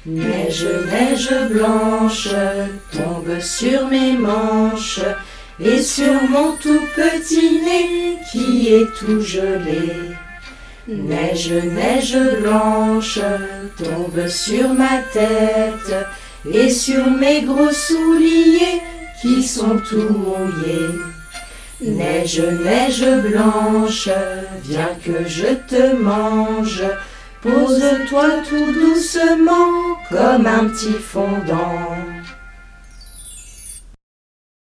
Neige, neige blanche, tombe sur mes manches et sur mon tout petit nez qui est tout gelé. Neige, neige blanche, tombe sur ma tête et sur mes gros souliers qui sont tout mouillés. Neige, neige blanche, viens que je te mange. Pose-toi tout doucement comme un petit fondant.